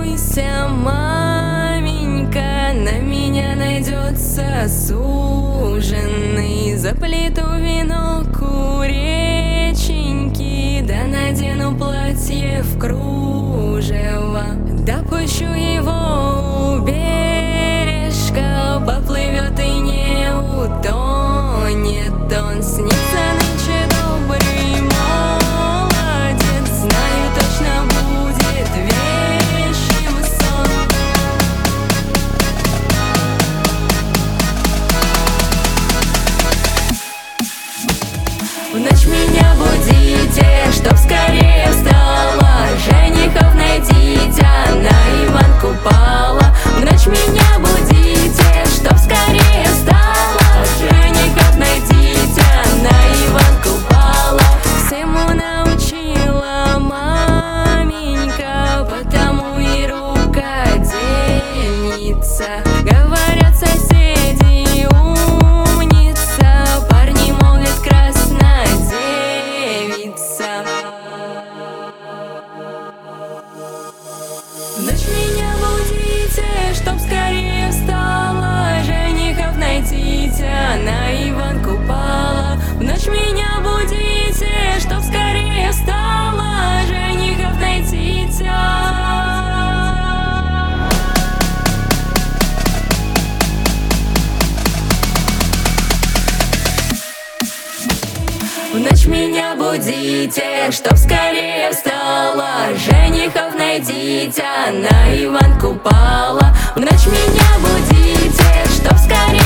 волнуйся, маменька, на меня найдется суженый. Заплету венок у реченьки, да надену платье в кружево, да пущу его у бережка, поплывет и не утонет он. Снится нынче добрый молодец, знаю, точно будет вещим сон. В ночь меня будите, чтоб скорее встала, женихов найдите, на Иван Купала. В ночь меня будите, чтоб скорее встала, женихов найдите, на Иван Купала. Всему научила маменька, потому и рукодельница. Говорят соседи, умница, парни молвят краснодевица. В ночь меня будите, чтоб скорее встала, женихов найдите, на Иван Купала. В ночь меня будите, чтоб скорее встала, женихов найдите. В ночь меня будите, чтоб скорее встала, женихов найдите, на Иван Купала. В ночь меня будите, чтоб скорее